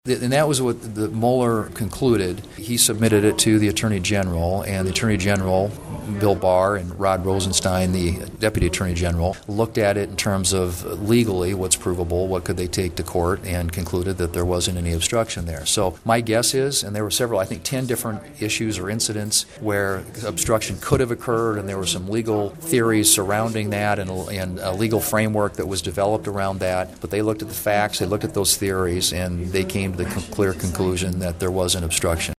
And that was what the Mueller concluded. He submitted it to the Attorney General, and the Attorney General, Bill Barr, and Rod Rosenstein, the Deputy Attorney General, looked at it in terms of legally what's provable, what could they take to court, and concluded that there wasn't any obstruction there. So my guess is, and there were several, I think 10 different issues or incidents where obstruction could have occurred, and there were some legal theories surrounding that and a legal framework that was developed around that. But they looked at the facts, they looked at those theories, and they came to the clear conclusion that there was an obstruction.